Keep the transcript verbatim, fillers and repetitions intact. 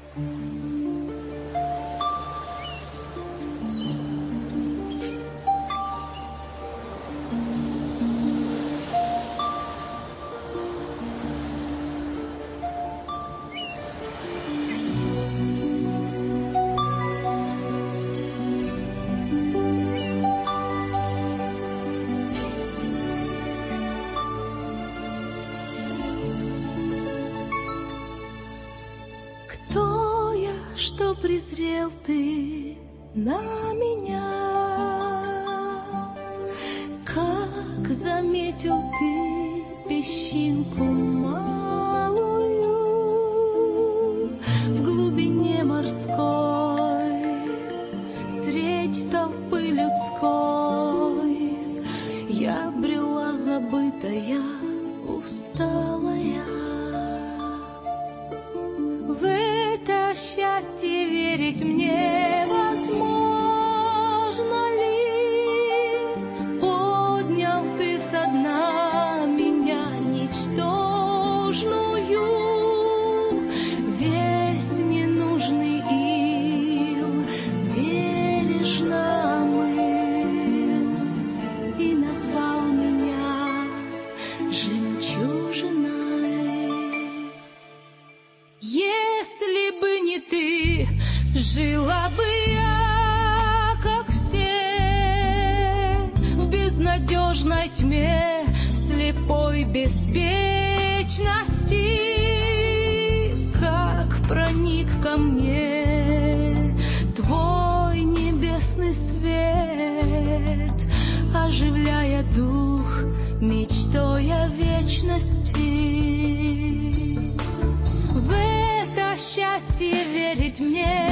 Кто я, что презрел ты на меня? Как заметил ты песчинку малую в глубине морской, средь толпы людской я брела забытая, усталая. В это счастье верить мне возможно ли? Поднял ты со дна меня ничтожную, весь ненужный ил бережно омыл и назвал меня жемчужиной. Если бы не ты, жила бы я, как все, в безнадежной тьме, слепой беспечности. Как проник ко мне твой небесный свет, оживляя дух мечтой о вечности. В это счастье верить мне